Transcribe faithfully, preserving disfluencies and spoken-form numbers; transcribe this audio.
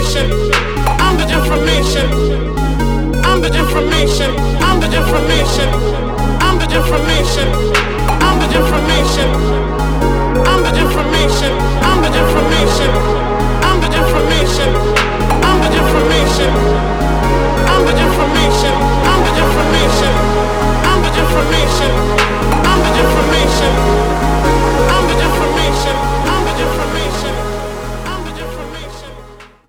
information. I'm the information. I'm the information. I'm the information. I'm the information. I'm the information. I'm the information. I'm the information. I'm the information.